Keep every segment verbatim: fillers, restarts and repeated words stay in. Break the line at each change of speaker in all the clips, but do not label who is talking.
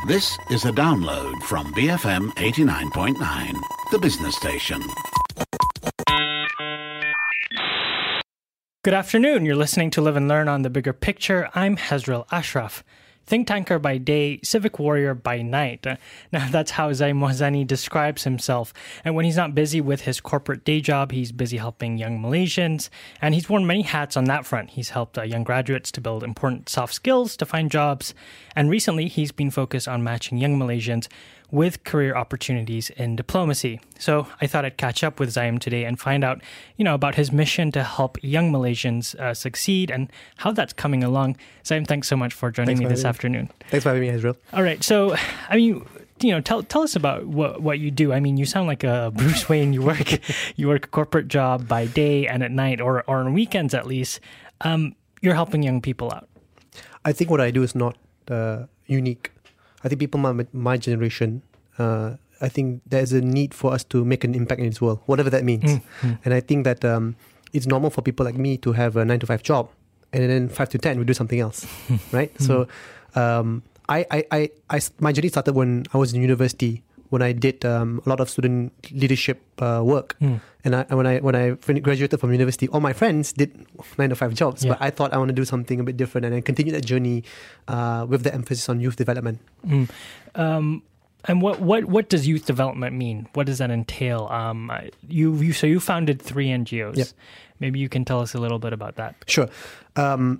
This is a download from B F M eighty-nine point nine, the business station.
Good afternoon. You're listening to Live and Learn on The Bigger Picture. I'm Hezril Ashraf. Think tanker by day, civic warrior by night. Uh, now, that's how Zaim Mohseni describes himself. And when he's not busy with his corporate day job, he's busy helping young Malaysians. And he's worn many hats on that front. He's helped uh, young graduates to build important soft skills to find jobs. And recently, he's been focused on matching young Malaysians with career opportunities in diplomacy. So I thought I'd catch up with Zaim today and find out, you know, about his mission to help young Malaysians uh, succeed and how that's coming along. Zaim, thanks so much for joining
thanks
me
for
this
having
afternoon.
Me. Thanks for having me, Israel.
All right. So, I mean, you know, tell tell us about what what you do. I mean, you sound like a Bruce Wayne. You work you work a corporate job by day and at night, or or on weekends at least. Um, you're helping young people out.
I think what I do is not uh, unique. I think people my my generation, uh, I think there's a need for us to make an impact in this world, whatever that means. Mm-hmm. And I think that um, it's normal for people like me to have a nine to five job, and then five to ten we do something else, right? Mm-hmm. So um, I, I, I, I, my journey started when I was in university, when I did um, a lot of student leadership uh, work. Mm. And I, when I when I graduated from university, all my friends did nine to five jobs, yeah. But I thought I want to do something a bit different, and I continued that journey uh, with the emphasis on youth development. Mm.
Um, and what, what, what does youth development mean? What does that entail? Um, you, you so you founded three N G Os. Yep. Maybe you can tell us a little bit about that.
Sure. Um,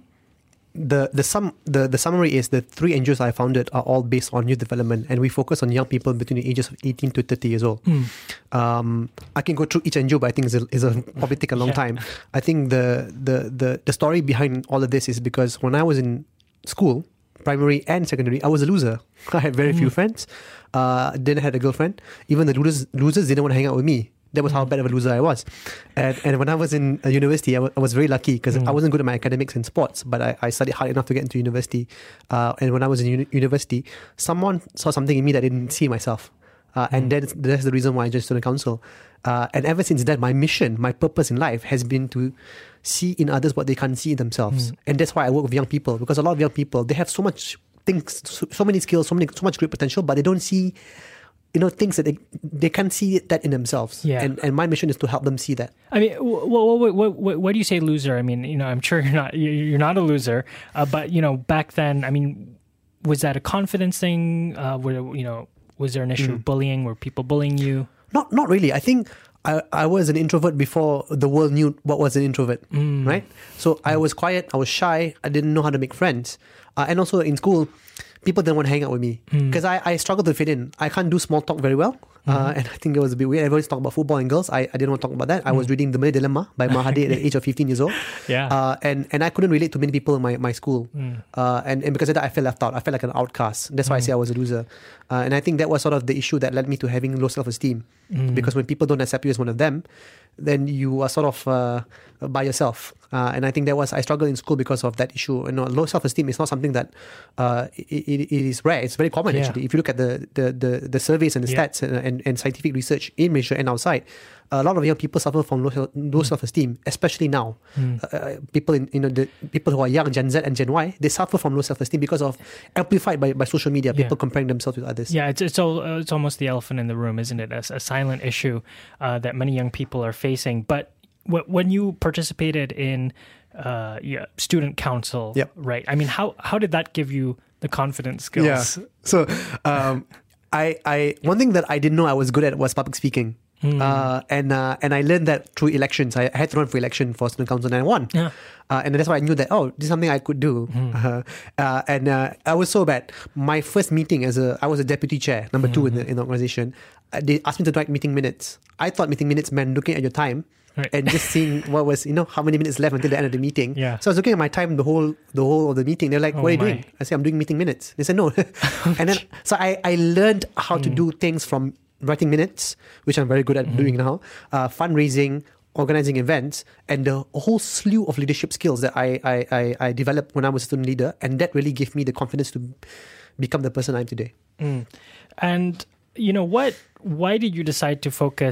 The the sum the, the summary is the three N G Os I founded are all based on youth development, and we focus on young people between the ages of eighteen to thirty years old. Mm. Um, I can go through each N G O, but I think it's a, it's a probably take a long yeah. time. I think the, the the the story behind all of this is because when I was in school, primary and secondary, I was a loser. I had very mm. few friends. Uh, didn't have a girlfriend. Even the losers losers didn't want to hang out with me. That was how bad of a loser I was. And and when I was in uh, university, I, w- I was very lucky because mm. I wasn't good at my academics and sports, but I, I studied hard enough to get into university. Uh, and when I was in uni- university, someone saw something in me that I didn't see myself. Uh, mm. And that's, that's the reason why I joined student council. Uh, and ever since then, my mission, my purpose in life has been to see in others what they can't see in themselves. Mm. And that's why I work with young people, because a lot of young people, they have so much things, so, so many skills, so many, so much great potential, but they don't see, you know, things that they they can't see that in themselves. Yeah. And and my mission is to help them see that.
I mean, what what what what, what do you say loser? I mean, you know, I'm sure you're not you're not a loser, uh, but you know, back then, I mean, was that a confidence thing? Uh, where you know, was there an issue mm. of bullying? Were people bullying you?
Not not really. I think I, I was an introvert before the world knew what was an introvert, mm. right? So I was quiet, I was shy, I didn't know how to make friends. Uh, and also in school, people didn't want to hang out with me because mm. I, I struggled to fit in. I can't do small talk very well. Mm-hmm. Uh, and I think it was a bit weird. Everyone's talking about football and girls. I, I didn't want to talk about that. I mm. was reading The Malay Dilemma by Mahathir at the age of fifteen years old.
Yeah.
Uh, and, and I couldn't relate to many people in my, my school. Mm. Uh, and, and because of that, I felt left out. I felt like an outcast. That's why mm. I say I was a loser. Uh, and I think that was sort of the issue that led me to having low self-esteem. Mm. Because when people don't accept you as one of them, then you are sort of uh, by yourself. Uh, and I think that was, I struggled in school because of that issue. You know, low self-esteem is not something that uh, it, it, it is rare. It's very common, yeah. actually. If you look at the the, the, the surveys and the yeah. stats and, and, and scientific research in Malaysia and outside, a lot of young people suffer from low, low mm. self-esteem, especially now. Mm. Uh, people in you know the people who are young, Gen Z and Gen Y, they suffer from low self-esteem because of amplified by, by social media. People yeah. comparing themselves with others.
Yeah, it's it's, all, uh, it's almost the elephant in the room, isn't it? A, a silent issue uh, that many young people are facing. But w- when you participated in uh, yeah, student council,
yep.
right? I mean, how how did that give you the confidence skills?
Yeah. So, um, I I one thing that I didn't know I was good at was public speaking. Mm. Uh, and uh, and I learned that through elections. I had to run for election for student council and I won. Yeah. Uh, and that's why I knew that, oh, this is something I could do. Mm. Uh, uh, and uh, I was so bad. My first meeting as a, I was a deputy chair, number mm-hmm. two in the, in the organization. Uh, they asked me to write meeting minutes. I thought meeting minutes meant looking at your time. Right. And just seeing what was, you know, how many minutes left until the end of the meeting. Yeah. So I was looking at my time the whole the whole of the meeting. They're like, oh, what are you my. doing? I said, I'm doing meeting minutes. They said, no. And then, so I, I learned how mm. to do things from writing minutes, which I'm very good at mm. doing now, uh, fundraising, organizing events, and the whole slew of leadership skills that I, I, I, I developed when I was a student leader. And that really gave me the confidence to become the person I am today.
Mm. And, you know, what? why did you decide to focus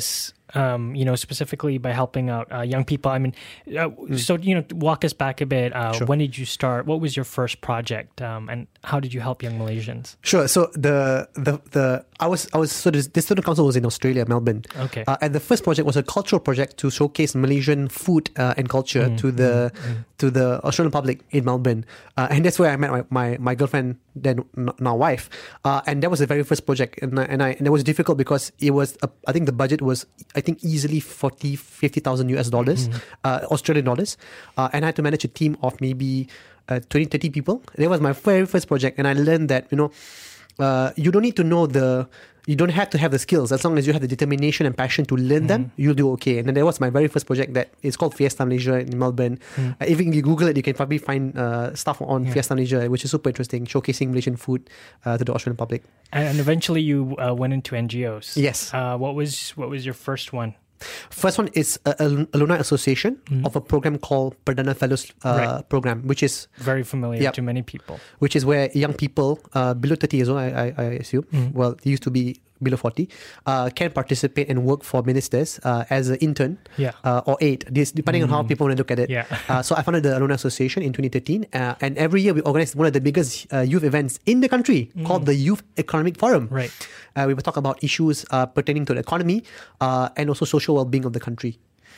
Um, you know, specifically by helping out uh, young people. I mean, uh, mm. so you know, walk us back a bit. Uh,
Sure.
When did you start? What was your first project, um, and how did you help young Malaysians?
Sure. So the the the I was I was so this, this student council was in Australia, Melbourne.
Okay.
Uh, and the first project was a cultural project to showcase Malaysian food uh, and culture
Mm,
to the
mm, mm.
to the Australian public in Melbourne, uh, and that's where I met my my, my girlfriend, then n- now wife. Uh, and that was the very first project, and I, and I and it was difficult because it was uh, I think the budget was I think easily forty fifty thousand U S dollars,
Mm.
uh, Australian dollars, uh, and I had to manage a team of maybe uh, twenty, thirty people. That was my very first project, and I learned that you know uh, you don't need to know the you don't have to have the skills. As long as you have the determination and passion to learn them, you'll do okay. And then that was my very first project that is called Fiesta Malaysia in Melbourne.
Mm.
Uh, even if you Google it, you can probably find uh, stuff on
Yeah.
Fiesta Malaysia, which is super interesting, showcasing Malaysian food uh, to the Australian public.
And eventually, you uh, went into N G Os.
Yes.
Uh, what was what was your first one?
First one is a, a alumni association
Mm.
of a program called Perdana Fellows uh,
Right.
program, which is
Very familiar
Yep.
to many people.
which is where young people uh, below thirty years old, I, I, I assume,
Mm.
well, they used to be below forty, uh, can participate and work for ministers uh, as an intern
Yeah.
uh, or aide, this, depending on how
Mm.
people want to look at it.
Yeah.
Uh, so I founded the Alumni Association in twenty thirteen, uh, and every year we organize one of the biggest uh, youth events in the country called the Youth Economic Forum.
Right.
Uh, we will talk about issues uh, pertaining to the economy uh, and also social well-being of the country.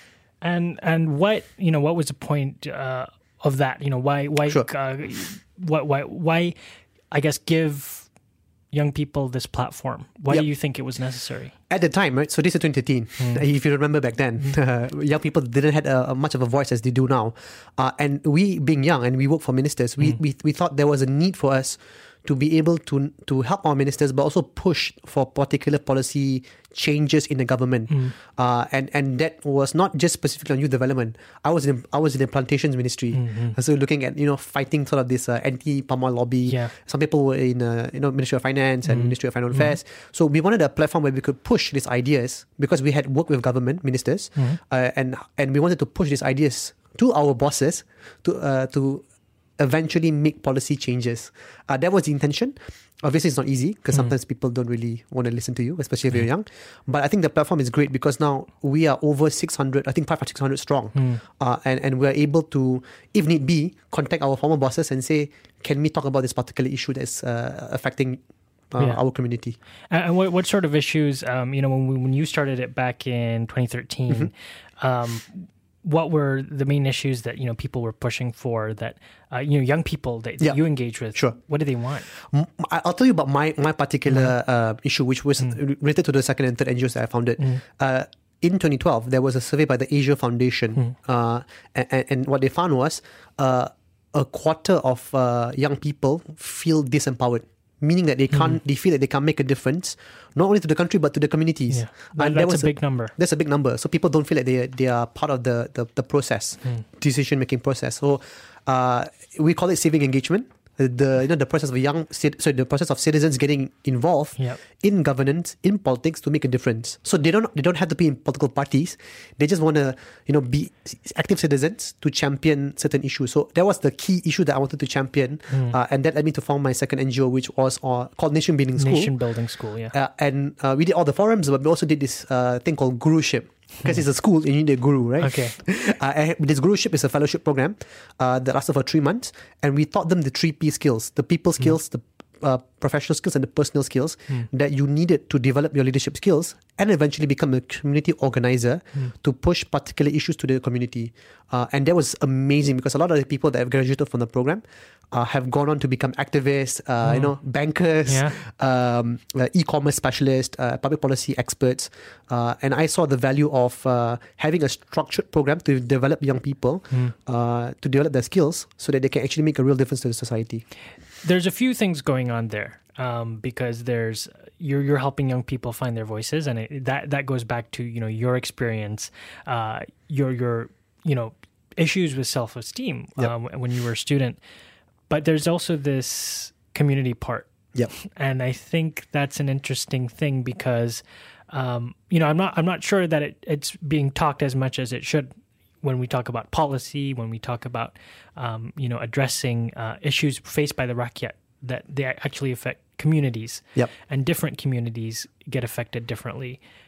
And and what you know what was the point uh, of that? You know why why
Sure.
uh, why why why I guess give young people this platform. Why
Yep.
do you think it was necessary?
At the time, right? So this is twenty thirteen. If you remember back then, uh, young people didn't have uh, much of a voice as they do now. Uh, and we, being young and we work for ministers, we, we we thought there was a need for us to be able to to help our ministers, but also push for particular policy changes in the government. Uh, and and that was not just specifically on youth development. I was in I was in the plantations ministry, so looking at you know fighting sort of this uh, anti palm oil lobby.
Yeah.
Some people were in uh, you know Ministry of Finance and Ministry of Financial Affairs. So we wanted a platform where we could push these ideas because we had worked with government ministers, uh, and and we wanted to push these ideas to our bosses to uh, to eventually make policy changes. Uh, that was the intention. Obviously, it's not easy because sometimes people don't really want to listen to you, especially if you're young. But I think the platform is great because now we are over six hundred, I think five or six hundred strong. Uh, and, and we're able to, if need be, contact our former bosses and say, can we talk about this particular issue that's uh, affecting uh,
Yeah.
our community?
And and what what sort of issues? Um, you know, when we, when you started it back in twenty thirteen, um, what were the main issues that you know people were pushing for that uh, you know young people that, that
Yeah.
you engage with?
Sure.
What do they want?
M- I- I'll tell you about my my particular uh, issue, which was related to the second and third N G Os that I founded. Uh, in twenty twelve, there was a survey by the Asia Foundation, uh, and, and what they found was uh, a quarter of uh, young people feel disempowered. Meaning that they can't, they feel that they can't make a difference, not only to the country but to the communities.
Yeah. That-
And there
that's
was
a big number.
That's a big number. So people don't feel like they they are part of the the, the process, decision making process. So uh, we call it civic engagement. The you know the process of young cit- sorry the process of citizens getting involved
Yep.
in governance, in politics to make a difference. So they don't they don't have to be in political parties. They just want to you know be active citizens to champion certain issues. So that was the key issue that I wanted to champion, uh, and that led me to found my second N G O, which was uh, called Nation Building School.
Nation building school. Yeah.
Uh, and uh, we did all the forums, but we also did this uh, thing called guruship. Because it's a school and you need a guru, right?
Okay.
Uh, and this guruship is a fellowship program uh, that lasted for three months. And we taught them the three P skills, the people skills, the uh, professional skills and the personal skills that you needed to develop your leadership skills and eventually become a community organizer to push particular issues to the community. Uh, and that was amazing because a lot of the people that have graduated from the program uh, have gone on to become activists, uh, you know, bankers,
Yeah.
um, uh, e-commerce specialists, uh, public policy experts. Uh, and I saw the value of uh, having a structured program to develop young people, uh, to develop their skills so that they can actually make a real difference to the society.
There's a few things going on there um, because there's you're you're helping young people find their voices, and it, that that goes back to you know your experience, uh, your your you know issues with self esteem
Yep.
um, when you were a student. But there's also this community part,
Yep.
and I think that's an interesting thing because um, you know I'm not I'm not sure that it, it's being talked as much as it should. When we talk about policy, when we talk about, um, you know, addressing uh, issues faced by the rakyat, that they actually affect communities,
Yep.
and different communities get affected differently.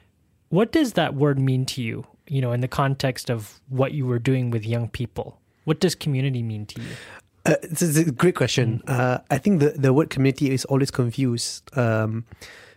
What does that word mean to you, you know, in the context of what you were doing with young people? What does community mean to you?
Uh, it's, it's a great question. Mm. Uh, I think the, the word community is always confused. Um,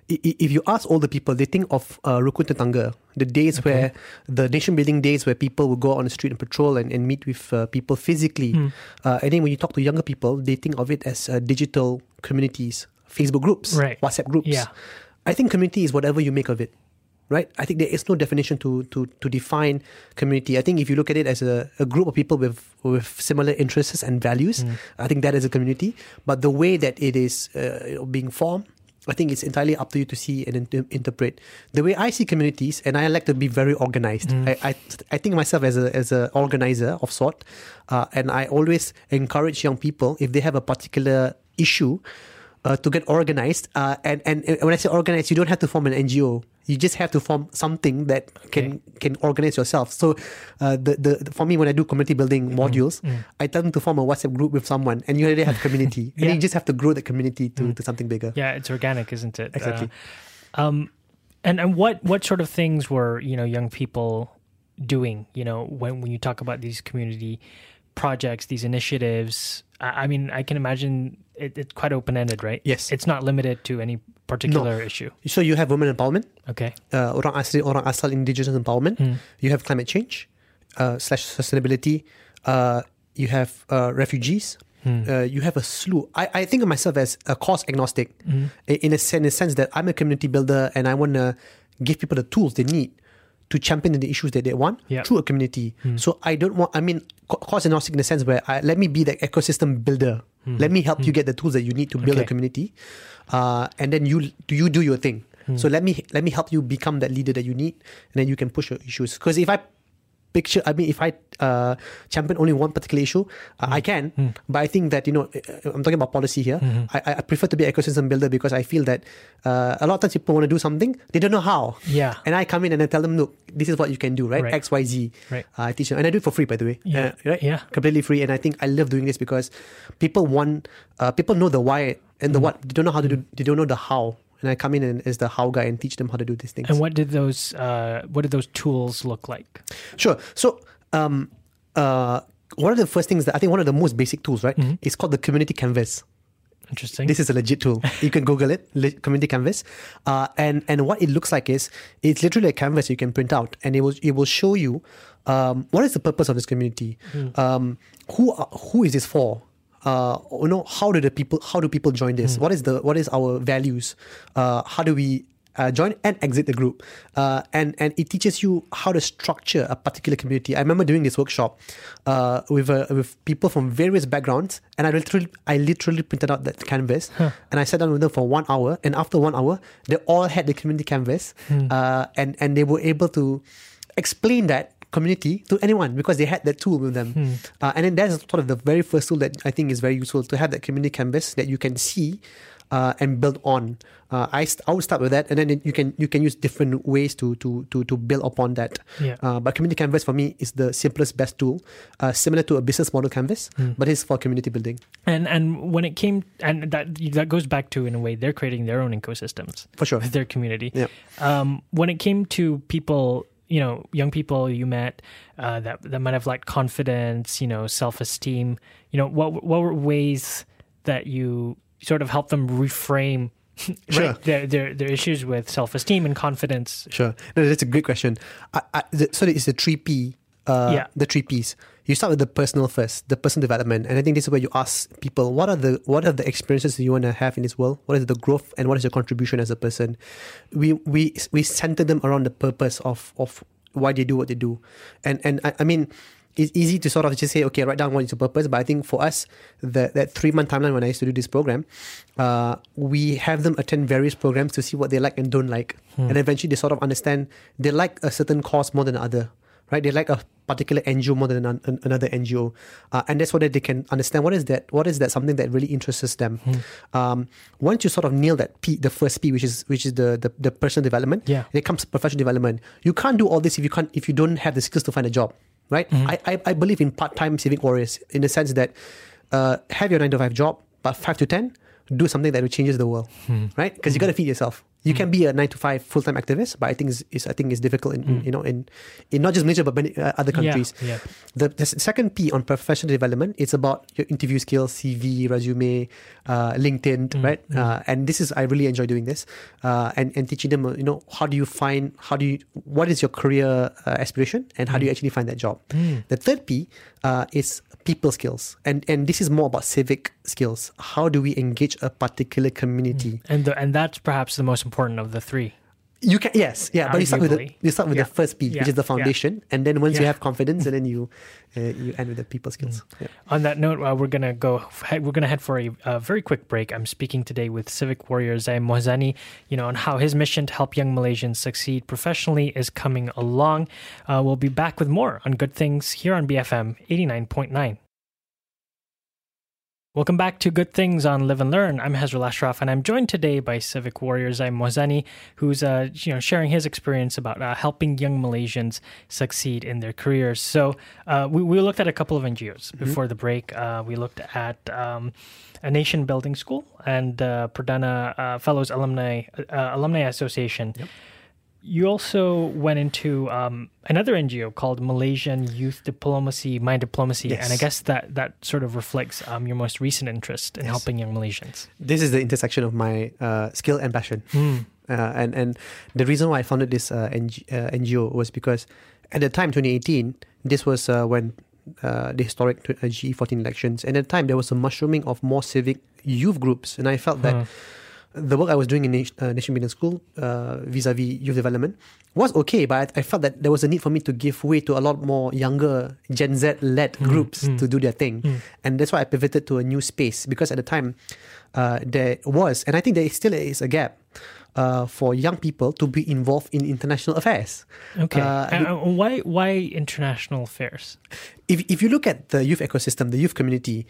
if you ask all the people, they think of uh, Rukun Tetangga, the days okay. where, the nation building days where people would go on the street and patrol and, and meet with uh, people physically. Mm. Uh, and then when you talk to younger people, they think of it as uh, digital communities, Facebook groups,
right.
WhatsApp groups.
Yeah.
I think community is whatever you make of it. Right? I think there is no definition to, to, to define community. I think if you look at it as a, a group of people with, with similar interests and values, mm. I think that is a community. But the way that it is uh, being formed, I think it's entirely up to you to see and inter- interpret. The way I see communities, and I like to be very organized. Mm. I, I I think myself as a as an organizer of sort, uh, and I always encourage young people, if they have a particular issue, uh, to get organized. Uh, and, and when I say organized, you don't have to form an N G O. You just have to form something that can okay. can organize yourself. So, uh, the, the for me, when I do community building mm-hmm. modules, mm. I tell them to form a WhatsApp group with someone, and you already have community, yeah. and you just have to grow the community to, mm. to something bigger.
Yeah, it's organic, isn't it?
Exactly.
Uh, um, and and what what sort of things were you know young people doing? You know, when when you talk about these community projects, these initiatives. I, I mean, I can imagine it, it's quite open ended, right?
Yes,
it's not limited to any particular
no.
issue.
So you have women empowerment.
Okay.
Uh, orang asli, orang asal indigenous empowerment. Mm. You have climate change uh, slash sustainability. Uh, you have uh, refugees. Mm. Uh, you have a slew. I, I think of myself as a cause agnostic mm. in, a, in a sense that I'm a community builder and I want to give people the tools they need to champion the issues that they want
yep.
through a community. Mm. So I don't want, I mean, cause agnostic in the sense where I, let me be the ecosystem builder. Mm. Let me help mm. you get the tools that you need to build okay. a community. Uh, and then you do you do your thing. Mm. So let me let me help you become that leader that you need, and then you can push your issues. Because if I picture, I mean, if I uh, champion only one particular issue, uh, mm. I can. Mm. But I think that, you know, I'm talking about policy here. Mm-hmm. I, I prefer to be an ecosystem builder because I feel that uh, a lot of times people want to do something, they don't know how.
Yeah.
And I come in and I tell them, look, this is what you can do, right?
right.
X, Y, Z.
Right.
Uh, I teach them. And I do it for free, by the way.
Yeah.
Uh, right?
Yeah.
Completely free. And I think I love doing this because people want, uh, people know the why and the mm. what. They don't know how to do, they don't know the how. And I come in and as the how guy and teach them how to do these things.
And what did those, uh, what did those tools look like?
Sure. So, um, uh, one of the first things that I think one of the most basic tools, right, mm-hmm. is called the Community Canvas.
Interesting.
This is a legit tool. You can Google it, Community Canvas, uh, and and what it looks like is it's literally a canvas you can print out, and it will it will show you um, what is the purpose of this community, mm. um, who are, who is this for. Uh, you know, how do the people how do people join this? Mm. What is the what is our values? Uh, how do we Uh, join and exit the group, uh, and and it teaches you how to structure a particular community. I remember doing this workshop uh, with uh, with people from various backgrounds, and I literally I literally printed out that canvas, huh. and I sat down with them for one hour. And after one hour, they all had the community canvas, hmm. uh, and and they were able to explain that community to anyone because they had that tool with them. Hmm. Uh, and then that's sort of the very first tool that I think is very useful, to have that community canvas that you can see uh, and build on. Uh, I st- I would start with that, and then you can you can use different ways to to to to build upon that.
Yeah.
Uh, but community canvas for me is the simplest, best tool, uh, similar to a business model canvas, hmm. but it's for community building.
And and when it came, and that that goes back to, in a way, they're creating their own ecosystems
for sure
with their community.
Yeah.
Um, when it came to people, you know, young people you met uh, that that might have lacked confidence, you know, self-esteem. You know, what what were ways that you sort of help them reframe
sure.
right, their, their their issues with self-esteem and confidence?
Sure, no, that's a great question. I, I, the, so it's the three P, uh,
yeah.
the three Ps. You start with the personal first, the personal development, and I think this is where you ask people, what are the what are the experiences that you want to have in this world? What is the growth, and what is your contribution as a person? We we we center them around the purpose of of why they do what they do, and and I, I mean. It's easy to sort of just say, okay, write down what is your purpose. But I think for us, the, that three-month timeline when I used to do this program, uh, we have them attend various programs to see what they like and don't like. Hmm. And eventually they sort of understand they like a certain cause more than other, right? They like a particular N G O more than an, an, another N G O. Uh, and that's what they can understand. What is that? What is that something that really interests them? Hmm. Um, once you sort of nail that P, the first P, which is which is the, the, the personal development,
yeah.
it comes professional development. You can't do all this if you can't if you don't have the skills to find a job. Right, mm-hmm. I, I I believe in part-time civic warriors in the sense that uh, have your nine to five job, but five to ten, do something that changes the world, mm-hmm. right? Because mm-hmm. you got to feed yourself. You can be a nine to five full time activist, but I think is, is I think is difficult in, in you know in, in not just Malaysia but many uh, other countries.
Yeah, yeah.
The, the second P on professional development, it's about your interview skills, C V, resume, uh, LinkedIn,
Mm,
right?
mm.
Uh, and this is I really enjoy doing this, uh, and and teaching them, uh, you know, how do you find, how do you, what is your career uh, aspiration, and how do you actually find that job?
Mm.
The third P uh, is people skills, and and this is more about civic skills. How do we engage a particular community?
And the, and that's perhaps the most important of the three.
You can, yes, yeah, but you start with the
Arguably.
you start with
Yeah.
the first P,
Yeah.
which is the
Yeah.
foundation, and then once you
Yeah.
have confidence, and then you uh, you end with the people skills. Yeah.
On that note, uh, we're gonna go. We're gonna head for a, a very quick break. I'm speaking today with civic warrior Zaim Mohzani, you know, on how his mission to help young Malaysians succeed professionally is coming along. Uh, we'll be back with more on Good Things here on B F M eighty-nine point nine. Welcome back to Good Things on Live and Learn. I'm Hezrul Ashraf, and I'm joined today by civic warrior Zaim Mohzani, who's uh, you know sharing his experience about uh, helping young Malaysians succeed in their careers. So uh, we, we looked at a couple of N G Os before the break. Uh, we looked at um, a nation building school and uh, Perdana uh, Fellows Alumni uh, Alumni Association.
Yep.
You also went into um, another N G O called Malaysian Youth Diplomacy, My Diplomacy,
Yes.
and I guess that that sort of reflects um, your most recent interest in
Yes.
helping young Malaysians.
This is the intersection of my uh, skill and passion,
Mm.
uh, and and the reason why I founded this uh, N G, uh, N G O was because at the time, twenty eighteen, this was uh, when uh, the historic tw- uh, G E fourteen elections, and at the time there was a mushrooming of more civic youth groups, and I felt that.
Huh.
The work I was doing in Nation, uh, Nation Building School uh, vis-a-vis youth development was okay, but I, I felt that there was a need for me to give way to a lot more younger Gen Z-led
Mm,
groups
mm.
to do their thing.
Mm.
And that's why I pivoted to a new space, because at the time uh, there was, and I think there still is a gap uh, for young people to be involved in international affairs.
Okay.
Uh,
and, uh, why why international affairs?
If, if you look at the youth ecosystem, the youth community,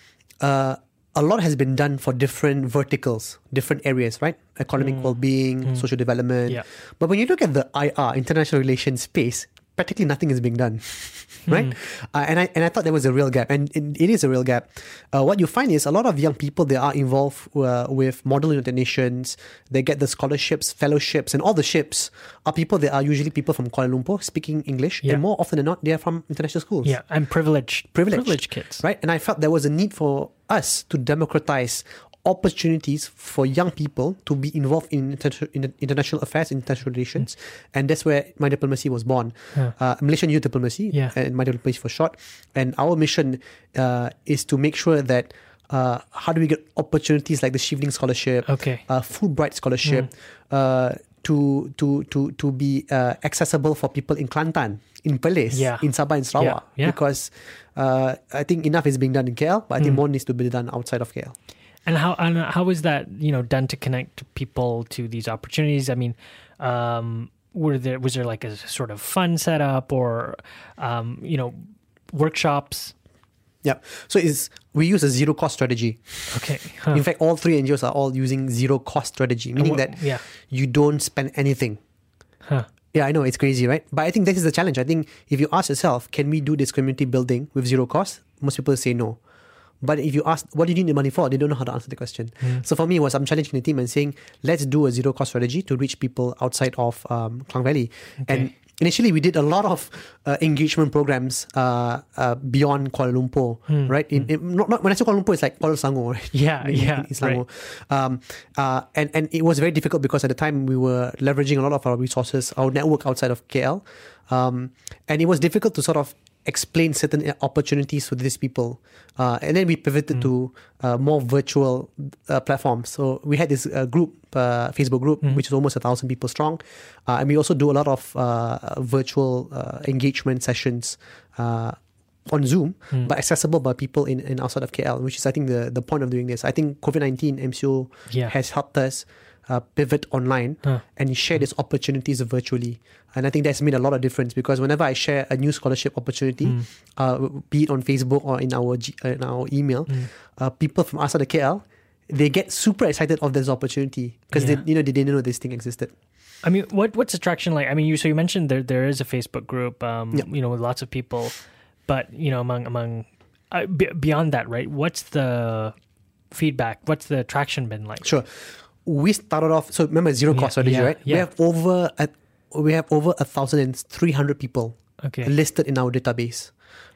uh, a lot has been done for different verticals, different areas, right? Economic
Mm.
well-being,
Mm.
social development.
Yeah.
But when you look at the I R, international relations space, practically nothing is being done, right? Uh, and I and I thought there was a real gap, and it, it is a real gap. Uh, what you find is a lot of young people, they are involved uh, with Model United Nations. They get the scholarships, fellowships, and all the ships are people that are usually people from Kuala Lumpur speaking English,
Yeah.
and more often than not, they are from international schools.
Yeah, and privileged,
Privileged.
privileged kids.
Right? And I felt there was a need for us to democratize opportunities for young people to be involved in, inter- in international affairs, international relations. And that's where My Diplomacy was born.
Huh.
Uh, Malaysian Youth Diplomacy,
Yeah.
and My Diplomacy for short. And our mission uh, is to make sure that uh, how do we get opportunities like the Shivling Scholarship,
Okay.
uh, Fulbright Scholarship, uh, to to to to be uh, accessible for people in Kelantan, in Perlis,
Yeah.
in Sabah and Sarawak,
Yeah, yeah.
because uh, I think enough is being done in K L, but I think
Mm.
more needs to be done outside of K L.
And how and how is that, you know, done to connect people to these opportunities? I mean, um, were there was there like a sort of fun setup or, um, you know, workshops?
Yeah. So it's we use a zero cost strategy.
Okay. Huh.
In fact, all three N G Os are all using zero cost strategy, meaning
wha-
that
yeah.
you don't spend anything.
Huh.
Yeah, I know it's crazy, right? But I think this is the challenge. I think if you ask yourself, can we do this community building with zero cost? Most people say no. But if you ask, what do you need the money for? They don't know how to answer the question.
Mm.
So for me, was I'm challenging the team and saying, let's do a zero cost strategy to reach people outside of um, Klang Valley. And
Okay.
initially, we did a lot of uh, engagement programs uh, uh, beyond Kuala Lumpur,
Mm.
right? In, in, not, not, when I say Kuala Lumpur, it's like Kuala Selangor, right?
Yeah,
in,
yeah,
in Selangor. Um, uh, and, and it was very difficult because at the time we were leveraging a lot of our resources, our network outside of K L. Um, and it was difficult to sort of explain certain opportunities to these people. Uh, and then we pivoted
Mm.
to uh, more virtual uh, platforms. So we had this uh, group, uh, Facebook group,
Mm.
which is almost a thousand people strong. Uh, and we also do a lot of uh, virtual uh, engagement sessions uh, on Zoom,
Mm.
but accessible by people in, in outside of K L, which is, I think, the, the point of doing this. I think COVID nineteen M C O
Yeah.
has helped us uh, pivot online
Huh.
and share these opportunities virtually. And I think that's made a lot of difference because whenever I share a new scholarship opportunity,
Mm.
uh, be it on Facebook or in our G, uh, in our email,
Mm.
uh, people from outside of K L, they get super excited of this opportunity because
Yeah.
they you know they didn't know this thing existed.
I mean, what what's the traction like? I mean, you so you mentioned there there is a Facebook group, um,
Yeah.
you know, with lots of people, but you know, among among uh, b- beyond that, right? What's the feedback? What's the traction been like?
Sure. we started off. So remember zero
Yeah,
cost strategy,
yeah,
right?
yeah.
We have over a, we have over a thousand and three hundred people
Okay.
listed in our database,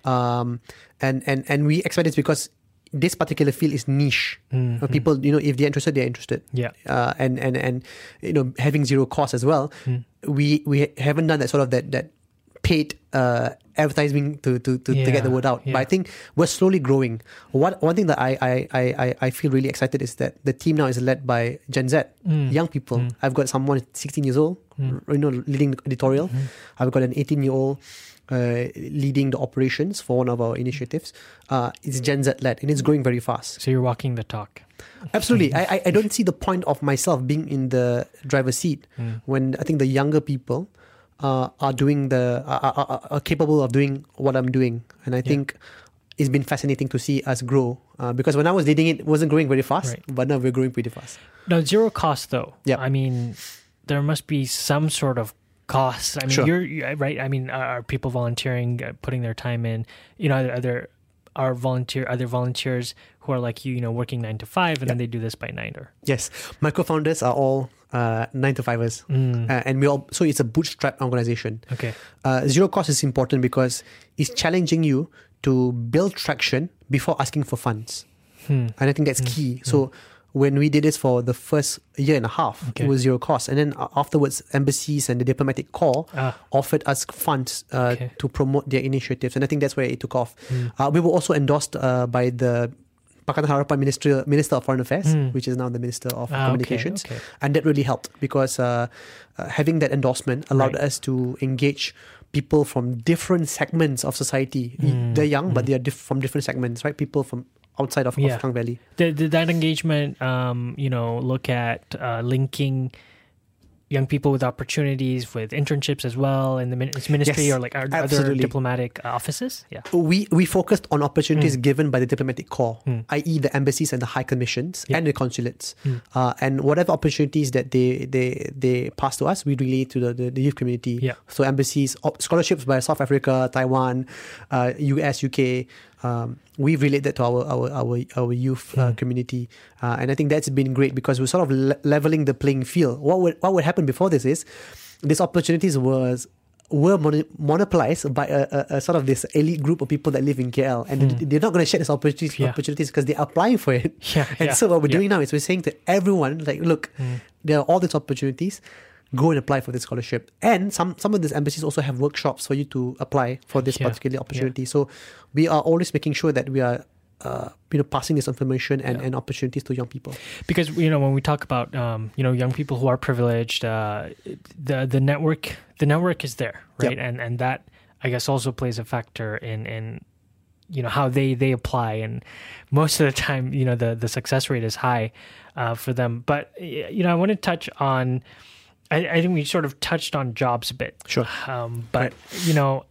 um, and and and we expect this because this particular field is niche.
Mm-hmm.
Uh, people, you know, if they're interested, they're interested.
Yeah.
Uh, and and and you know, having zero cost as well.
Mm.
We we haven't done that sort of that that paid uh, advertising to to to, to get the
Yeah,
word out.
yeah.
But I think we're slowly growing. One one thing that I I, I, I- I feel really excited is that the team now is led by Gen Z,
Mm.
young people.
Mm.
I've got someone sixteen years old,
Mm.
you know, leading the editorial.
Mhm.
I've got an eighteen year old uh, leading the operations for one of our initiatives. Uh, it's Gen Z led and it's growing very fast.
So you're walking the talk.
Absolutely. I, I- I don't see the point of myself being in the driver's seat
Mm.
when I think the younger people uh, are doing the are, are, are capable of doing what I'm doing, and I think it's been fascinating to see us grow. Uh, because when I was leading it, it wasn't growing very fast,
Right.
but now we're growing pretty fast.
Now, zero cost though.
Yeah.
I mean, there must be some sort of costs. I mean,
Sure.
you're you- right. I mean, are people volunteering, uh, putting their time in? You know, are there, are there are volunteer other volunteers who are like you, you know, working nine to five, and
Yeah.
then they do this by night or.
Yes, my co-founders are all uh, nine to fivers,
Mm.
uh, and we all so it's a bootstrap organization.
Okay.
Uh, zero cost is important because it's challenging you to build traction before asking for funds.
Hmm.
And I think that's
Mm.
key. So when we did this for the first year and a half,
Okay.
it was zero cost. And then uh, afterwards, embassies and the diplomatic corps
Ah.
offered us funds uh,
Okay.
to promote their initiatives. And I think that's where it took off.
Mm.
Uh, we were also endorsed uh, by the Pakatan Harapan Minister, Minister of Foreign Affairs,
Mm.
which is now the Minister of
Ah, okay,
Communications.
okay.
And that really helped because uh, uh, having that endorsement allowed
Right.
us to engage people from different segments of society.
Mm,
They're young, but
mm.
they are diff- from different segments, right? People from outside of,
Yeah.
of Klang Valley.
Did, did that engagement, um, you know, look at uh, linking young people with opportunities with internships as well in the min- ministry
Yes,
or like other
absolutely.
diplomatic offices? Yeah.
We we focused on opportunities
Mm.
given by the diplomatic corps,
Mm.
that is the embassies and the high commissions
Yeah.
and the consulates.
Mm.
Uh, and whatever opportunities that they they, they pass to us, we relay to the, the, the youth community.
Yeah.
So embassies, op- scholarships by South Africa, Taiwan, uh, U S, U K, um, we relate that to our our our, our youth uh,
Mm.
community. Uh, and I think that's been great because we're sort of le- leveling the playing field. What would, what would happen before this is these opportunities was were mon- monopolized by a, a, a sort of this elite group of people that live in K L, and
Hmm.
they're not going to share these opportunities
Yeah.
opportunities because they're applying for it.
Yeah.
And
yeah,
so what we're
yeah.
doing now is we're saying to everyone, like, look,
Mm.
there are all these opportunities. Go and apply for this scholarship. And some some of these embassies also have workshops for you to apply for this
Yeah.
particular opportunity. So we are always making sure that we are uh, you know passing this information and,
Yeah.
and opportunities to young people.
Because you know when we talk about um, you know young people who are privileged, uh, the the network the network is there, right?
Yep.
And and that I guess also plays a factor in in you know how they they apply, and most of the time you know the the success rate is high uh, for them. But you know I want to touch on. I, I think we sort of touched on jobs a bit.
Sure.
Um, but you know,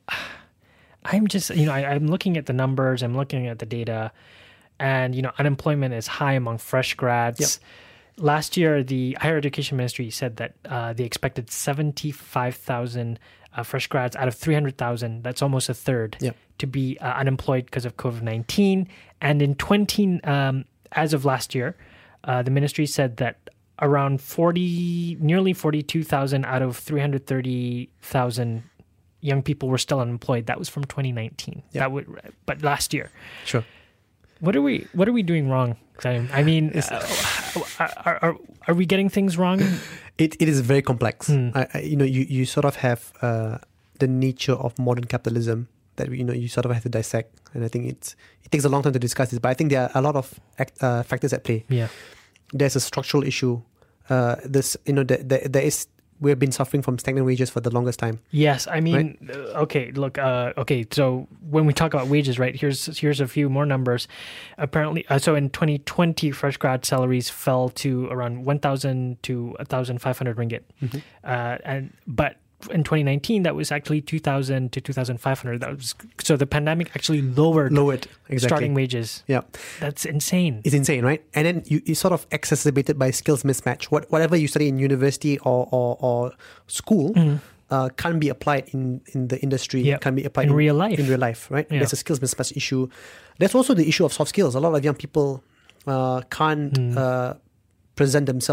I'm just you know I, I'm looking at the numbers. I'm looking at the data, and you know unemployment is high among fresh grads.
Yep.
Last year, the Higher Education Ministry said that uh, they expected seventy-five thousand uh, fresh grads out of three hundred thousand. That's almost a third
Yep.
to be uh, unemployed because of COVID nineteen. And in twenty, um, as of last year, uh, the ministry said that around forty, nearly forty-two thousand out of three hundred thirty thousand young people were still unemployed. That was from twenty nineteen.
Yep.
That would, but last year.
Sure.
What are we? What are we doing wrong? I, I mean, uh, are, are are we getting things wrong?
It it is very complex.
Hmm.
I, I, you know, you, you sort of have uh, the nature of modern capitalism that you know you sort of have to dissect, and I think it's it takes a long time to discuss this. But I think there are a lot of act, uh, factors at play.
Yeah.
There's a structural issue. Uh, this you know there, there, there is we've been suffering from stagnant wages for the longest time.
Yes, I mean, uh, okay, look, uh, okay, so when we talk about wages, right, here's here's a few more numbers. Apparently, uh, so in twenty twenty, fresh grad salaries fell to around one thousand to one thousand five hundred ringgit.
Mhm.
Uh, and but in twenty nineteen, that was actually two thousand to two thousand five hundred. That was, so the pandemic actually lowered
Lowered exactly.
starting wages.
Yeah.
That's insane.
It's insane, right? And then you, you sort of exacerbated by skills mismatch. What whatever you study in university or or, or school
Mhm.
uh, can't be applied in, in the industry.
Yeah.
Can be applied
In real life.
In real life, right?
Yeah.
There's a skills mismatch issue. There's also the issue of soft skills. A lot of young people uh, can't
Mm.
uh, present themselves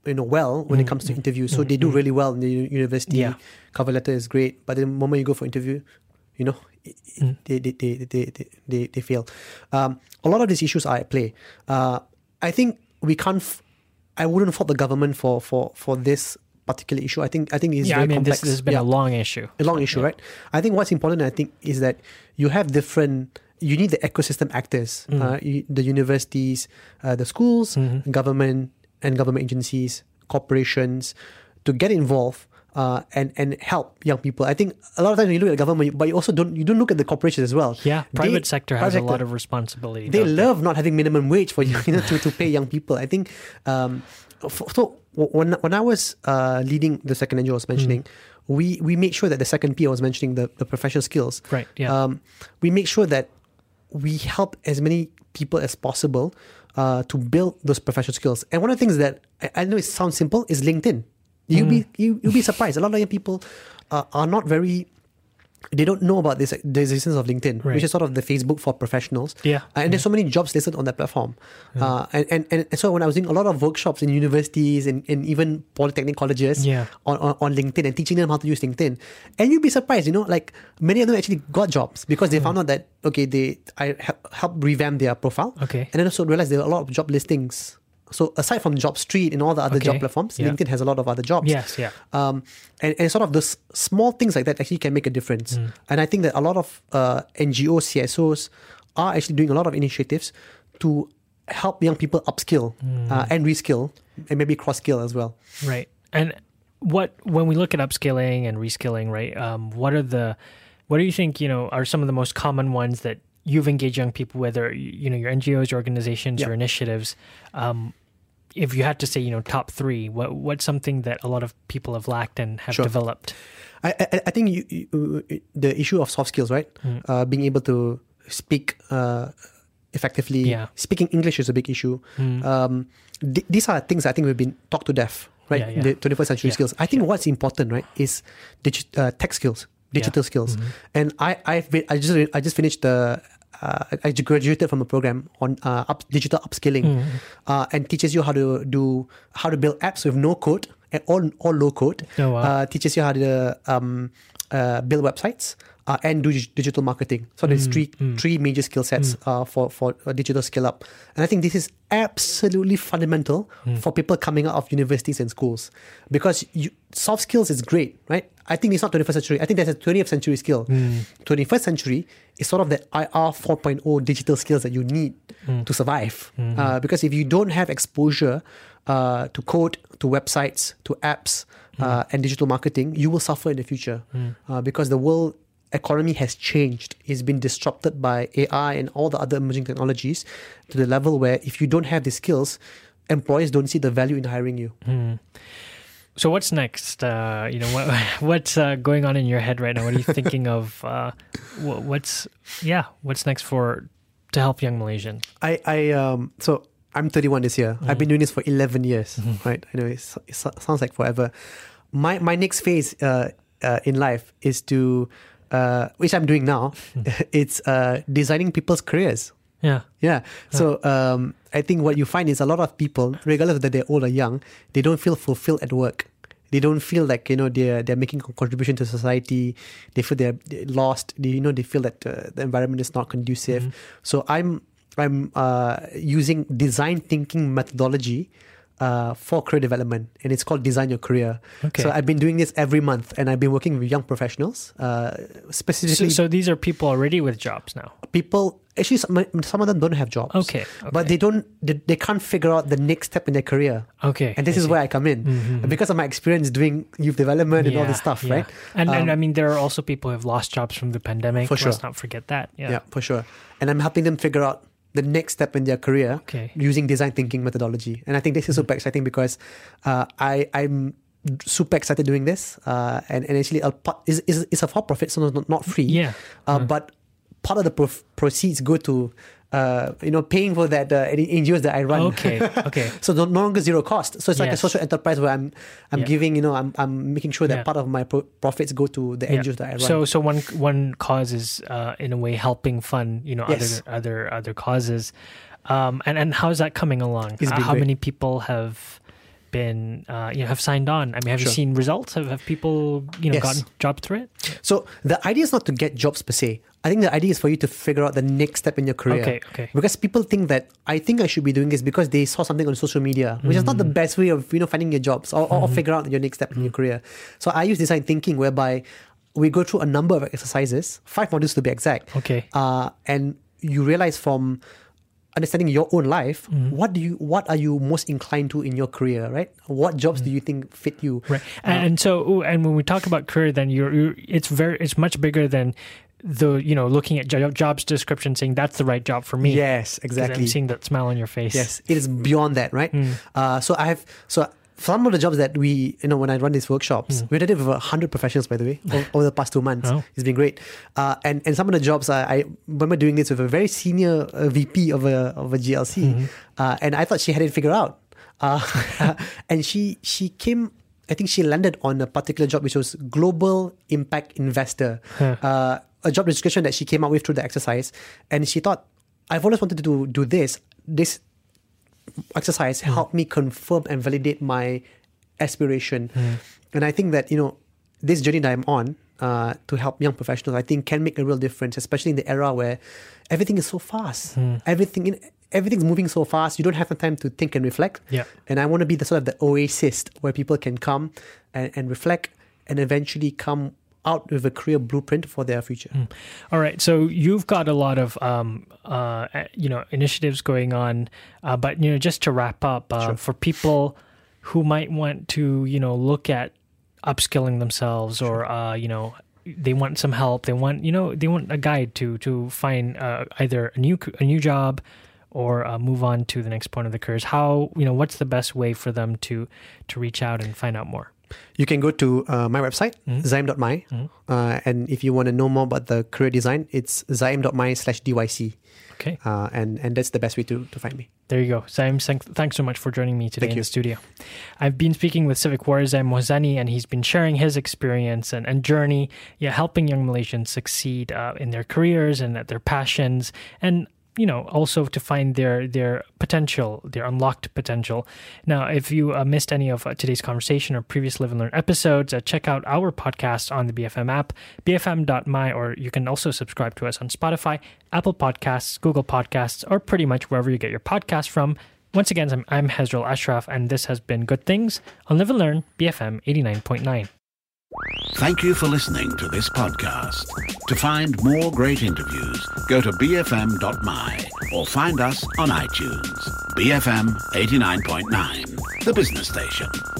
you know, well when it comes to interviews. So they do really well in the u- university.
Yeah.
Cover letter is great, but the moment you go for interview, you know, it- it- they, they, they, they, they, they, they fail. Um, a lot of these issues are at play. Uh, I think we can't. F- I wouldn't fault the government for for for this particular issue. I think I think it's
Yeah,
very
I mean, this,
complex.
this has been
Yeah.
a long issue.
a long issue,
Yeah.
right? I think what's important, I think, is that you have different. You need the ecosystem actors,
Mm.
uh, you, the universities, uh, the schools,
Mhm.
government and government agencies, corporations, to get involved uh, and and help young people. I think a lot of times when you look at the government, but you also don't you don't look at the corporations as well.
Yeah, private
They-
sector has
private
a lot
sector,
of responsibility.
they
don't
love not having minimum wage for you, you know, to, to pay young people. I think um, f- so. When when I was uh, leading the second N G O I was mentioning, we we made sure that the second P I was mentioning the, the professional skills.
Right, yeah.
Um, we make sure that we help as many people as possible uh, to build those professional skills. And one of the things that I, I know it sounds simple is LinkedIn. You'll be you you'll be surprised. A lot of young people uh, are not very. They don't know about this the existence of LinkedIn,
Right.
which is sort of the Facebook for professionals.
Yeah.
Uh, and there's so many jobs listed on that platform. Uh, and, and, and and so when I was doing a lot of workshops in universities and, and even polytechnic colleges
Yeah.
on, on, on LinkedIn and teaching them how to use LinkedIn. And you'd be surprised, you know, like many of them actually got jobs because they found out that, okay, they I help, help revamp their profile.
Okay.
And then also realized there are a lot of job listings. So aside from JobStreet and all the other
Okay.
job platforms,
Yeah.
LinkedIn has a lot of other jobs.
Yes, yeah.
Um, and, and sort of those small things like that actually can make a difference.
Mm.
And I think that a lot of uh, N G Os, C S Os are actually doing a lot of initiatives to help young people upskill
Mm.
uh, and reskill and maybe cross skill as well.
Right. And what when we look at upskilling and reskilling, right? Um, what are the what do you think, you know, are some of the most common ones that you've engaged young people, whether you know your N G Os, your organizations,
Yeah.
your initiatives? Um, if you had to say, you know, top three, what what's something that a lot of people have lacked and have
Sure.
developed?
I, I, I think you, you, the issue of soft skills, right?
Mm.
Uh, being able to speak uh, effectively.
Yeah.
Speaking English is a big issue.
Mm.
Um, th- these are things I think we've been taught to death, right?
Yeah, yeah.
The twenty-first century
Yeah,
skills. I think what's important, right, is digi- uh, tech skills, digital
Yeah.
skills.
Mhm.
And I, I've been, I just, I just finished the. Uh, I graduated from a program on uh, up, digital upskilling,
Mm.
uh, and teaches you how to do how to build apps with no code and all all low code.
Oh, wow.
Uh, teaches you how to um, uh, build websites uh, and do dig- digital marketing. So there's
Mm,
three
mm.
three major skill sets uh, for for a digital skill up, and I think this is absolutely fundamental
Mm.
for people coming out of universities and schools, because you, soft skills is great, right? I think it's not twenty-first century. I think that's a twentieth century skill.
Mm.
twenty-first century is sort of that I R four point oh digital skills that you need
Mm.
to survive.
Mhm.
Uh, because if you don't have exposure uh, to code, to websites, to apps, uh, and digital marketing, you will suffer in the future.
Mm.
Uh, because the world economy has changed. It's been disrupted by A I and all the other emerging technologies to the level where if you don't have the skills, employers don't see the value in hiring you.
Mm. So what's next? Uh, you know, what, what's uh, going on in your head right now? What are you thinking of? Uh, wh- what's yeah? What's next for to help young Malaysians?
I, I um so I'm thirty-one this year. I've been doing this for eleven years, right? I know it's, it so- sounds like forever. My my next phase uh, uh, in life is to, uh, which I'm doing now, it's uh, designing people's careers.
Yeah.
Yeah. So um, I think what you find is a lot of people, regardless of that they're old or young, they don't feel fulfilled at work. They don't feel like, you know, they're they're making a contribution to society. They feel they're they're lost. They, you know, they feel that uh, the environment is not conducive.
Mhm.
So I'm I'm uh, using design thinking methodology uh, for career development, and it's called Design Your Career.
Okay.
So I've been doing this every month, and I've been working with young professionals, uh,
So,
specifically
so these are people already with jobs now.
people. Actually, some, some of them don't have jobs.
Okay.
But they don't. They, they can't figure out the next step in their career,
Okay.
and this
I
is
see.
where I come in.
Mhm.
And because of my experience doing youth development and all this
Yeah,
stuff,
yeah.
right?
And, and
Um,
I mean, there are also people who have lost jobs from the pandemic.
For sure.
Let's not forget that. Yeah.
Yeah, for sure. And I'm helping them figure out the next step in their career
Okay.
using design thinking methodology. And I think this is super exciting because uh, I I'm super excited doing this. Uh, and and actually, a part, is is it's a for profit, so not, not free.
Yeah.
Uh,
Uh.
But part of the prof- proceeds go to uh, you know paying for that uh, N G Os that I run.
Okay. Okay.
So no, no longer zero cost. So it's like a
Yes.
social enterprise where I'm I'm
Yeah.
giving, you know, I'm I'm making sure that
Yeah.
part of my pro- profits go to the
Yeah.
N G Os that I run.
So, so one one cause is uh, in a way helping fund, you know,
Yes.
other other other causes. Um, and and how's that coming along?
It's
Uh,
been
how
great.
many people have been, uh, you know, have signed on? I mean, have
Sure.
you seen results? Have, have people, you know,
Yes.
gotten jobs through it?
So the idea is not to get jobs per se. I think the idea is for you to figure out the next step in your career.
Okay, okay.
Because people think that I think I should be doing this because they saw something on social media, which is not the best way of, you know, finding your jobs or, or figure out your next step in your career. So I use design thinking whereby we go through a number of exercises, five modules to be exact.
Okay.
Uh, and you realize from understanding your own life, what do you, what are you most inclined to in your career, right? What jobs do you think fit you?
Right. And, and so, ooh, and when we talk about career, then you're, you're, it's very, it's much bigger than the, you know, looking at jo- jobs description, saying that's the right job for me.
Yes,
'Cause
exactly.
I'm seeing that smile on your face.
Yes, it is beyond that, right? Uh, so I have, so some of the jobs that we, you know, when I run these workshops, we did it with a hundred professionals, by the way, over, over the past two months.
Oh.
It's been great. Uh, and, and some of the jobs, I, I remember doing this with a very senior uh, V P of a, of a G L C.
Mm-hmm.
Uh, and I thought she had it figured out. Uh, and she, she came, I think she landed on a particular job, which was Global Impact Investor.
Huh.
Uh, a job description that she came up with through the exercise. And she thought, I've always wanted to do, do this. This exercise
Mm.
helped me confirm and validate my aspiration.
Mm.
And I think that, you know, this journey that I'm on uh, to help young professionals, I think can make a real difference, especially in the era where everything is so fast.
Mm.
Everything in everything's moving so fast. You don't have the time to think and reflect.
Yeah.
And I want to be the sort of the oasis where people can come and, and reflect and eventually come out with a clear blueprint for their future.
Mm. All right. So you've got a lot of, um, uh, you know, initiatives going on, uh, but, you know, just to wrap up, uh,
Sure.
for people who might want to, you know, look at upskilling themselves or, uh, you know, they want some help. They want, you know, they want a guide to, to find, uh, either a new, a new job or, uh, move on to the next point of their careers. How, you know, what's the best way for them to, to reach out and find out more?
You can go to uh, my website,
Mm.
zaim dot my.
Mm.
Uh, and if you want to know more about the career design, it's zaim dot my slash D Y C.
Okay.
Uh, and, and that's the best way to, to find me.
There you go. Zaim, thanks so much for joining me today
Thank
in
you.
the studio. I've been speaking with Civic Warrior Zaim Mohseni, and he's been sharing his experience and, and journey, yeah, helping young Malaysians succeed uh, in their careers and at their passions, and you know, also to find their their potential, their unlocked potential. Now, if you uh, missed any of uh, today's conversation or previous Live and Learn episodes, uh, check out our podcast on the B F M app, b f m dot my, or you can also subscribe to us on Spotify, Apple Podcasts, Google Podcasts, or pretty much wherever you get your podcast from. Once again, I'm, I'm Hezrel Ashraf, and this has been Good Things on Live and Learn, B F M eighty-nine point nine.
Thank you for listening to this podcast. To find more great interviews, go to b f m dot my or find us on iTunes. B F M eighty-nine point nine, the business station.